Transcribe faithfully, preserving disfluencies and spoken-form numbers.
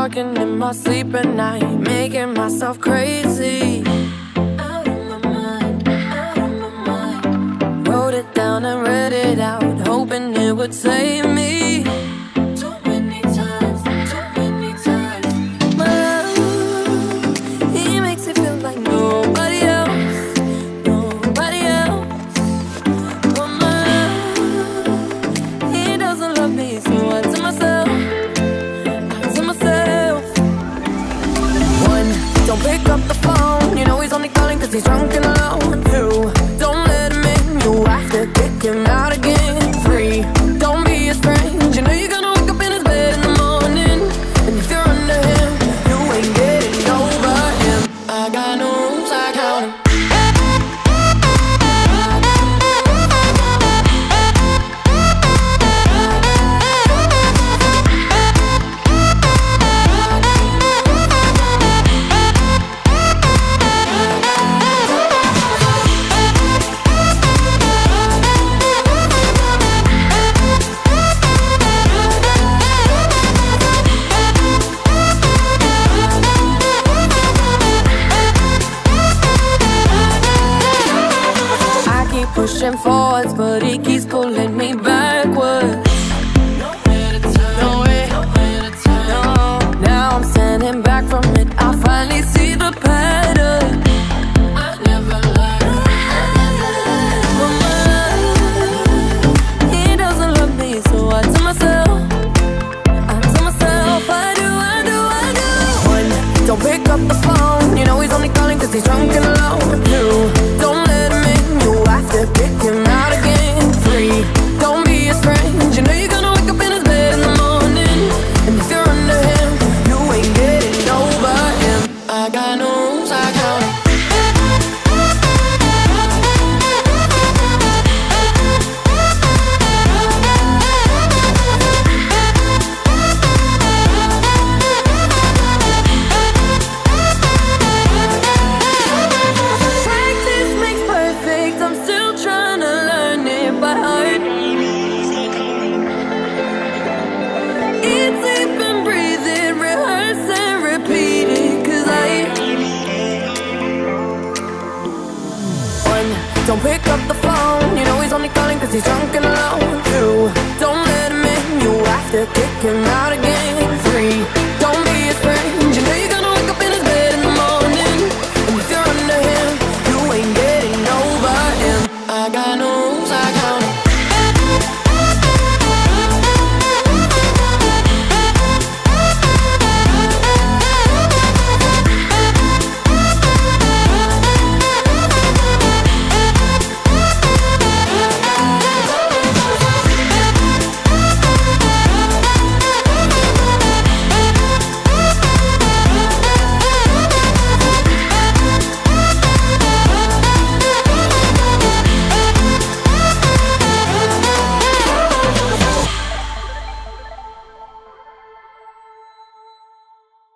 talking in my sleep at night, making myself crazy. Out of my mind, out of my mind. Wrote it down and read it out, hoping it would save me. Too many times, too many times. My love, he makes it feel like nobody else, nobody else. But my love, he doesn't love me, so I tell myself, don't pick up the phone, you know he's only calling cause he's drunk and alone. Two, don't let him in, you have to kick him out again. Three, don't be his friend, you know you're gonna wake up in his bed in the morning. And if you're under him, you ain't getting over him. I got no rules, I count him. Pushing forwards, but he keeps pulling me backwards. Nowhere to turn, nowhere, nowhere to turn. No. Now I'm standing back from it, I finally see the pattern. I never learned, I never learned. But my love, he doesn't love me, so I tell myself, I tell myself, I do, I do, I do. One, don't pick up the phone, you know he's only calling cause he's drunk and alone. Two, don't let him in, you have to kick him out again. Three, don't be his friend, you know you're gonna wake up in his bed in the morning. And if you're under him, you ain't getting over him. I got no rules, I count him. Don't pick up the phone, you know he's only calling cause he's drunk and alone. Two, don't let him in, you have to kick him out again.